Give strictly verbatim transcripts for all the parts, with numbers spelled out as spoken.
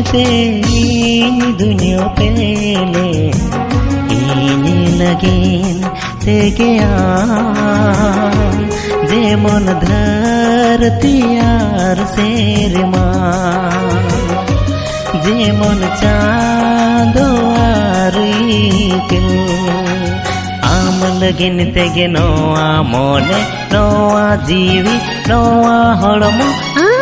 te dunya pele ini lagin tege aan jemon dharti ar serma jemon chando ar ikil am lagin tege noa mone noa jiwi noa hormo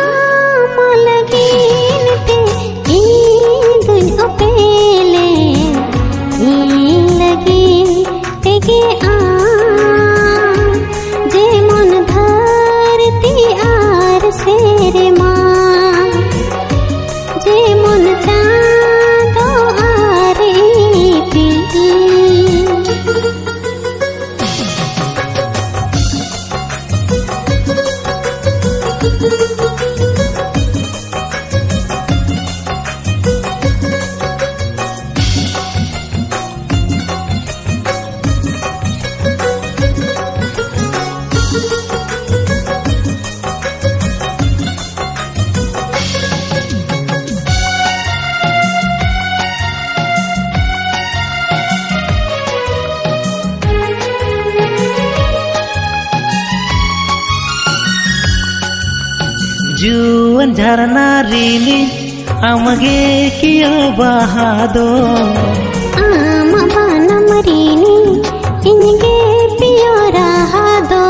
जुवन झरना Reilly आमगे कियो बहादो आम बनम Reilly इनगे पियो रहादो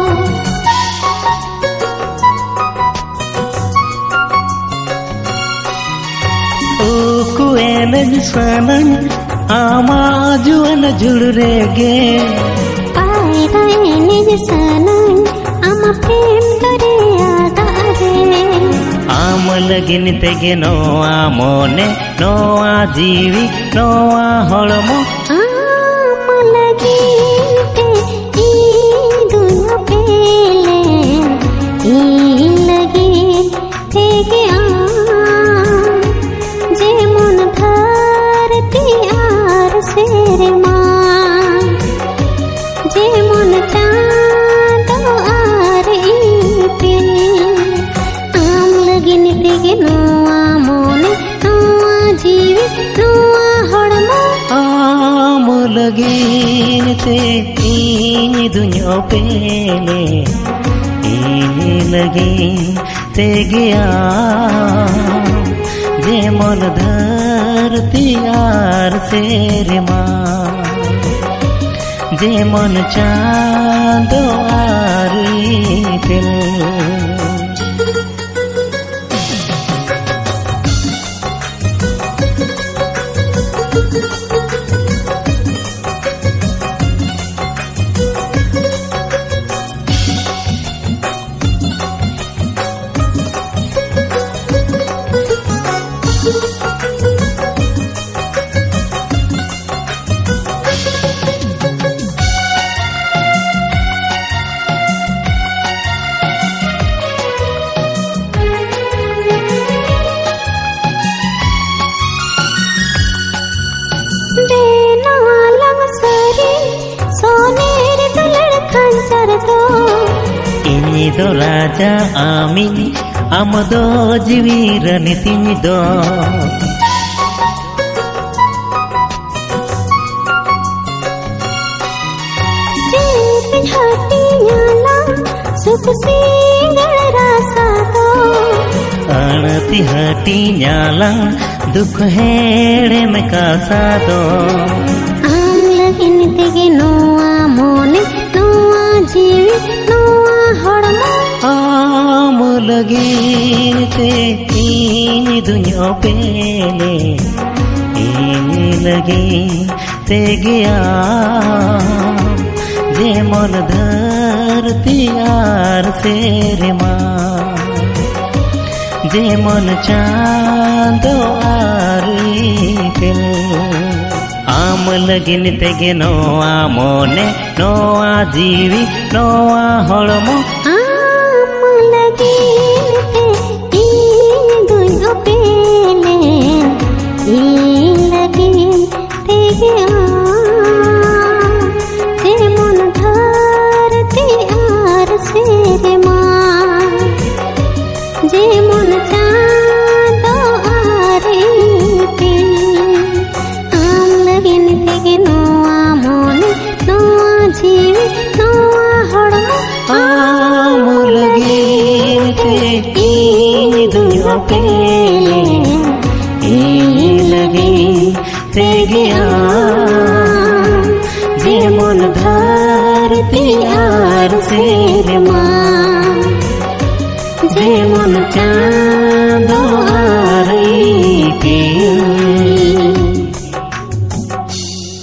ओ कुएन सनन आमा जुवन जुड़रेगे पायरा एने सनन आमा प्रेम करे आम लगिन तेगे नोआ मोने नोआ जीवी नोआ हड़मो आम लगिन ते ई दुनिया पेले ई लगिन तेगे आम जेमन धरती आर सेरमा जेमन चांदो आर इपिल नोआ मोने नोआ जीवी नोआ हड़मो आम लगिन ते ई दुनिया पेले ई लगिन ते गया जेमन धरती आर सेरमा जेमन चांदो आर इपिल ini do raja amin amdo jiwiran tini do jepin hati nyala sukh singal rasa do anati hati nyala dukh hede mein kasa do am lagin tege noa mone noa jiwi noa hordmo आम लगिन ते ई दुनिया पेले ई लगिन ते गया जेमन धरती आर सेरमा जेमन चांदो आर इपिल आम लगिन तेगे नोआ मोने नोआ जीवी नोआ हड़मो जेमन धरती आर सेरमा जेमन चांदो आर পেলে এই লগিন থেকে যেমন ধরতি আর শের মা যেমন চাঁদ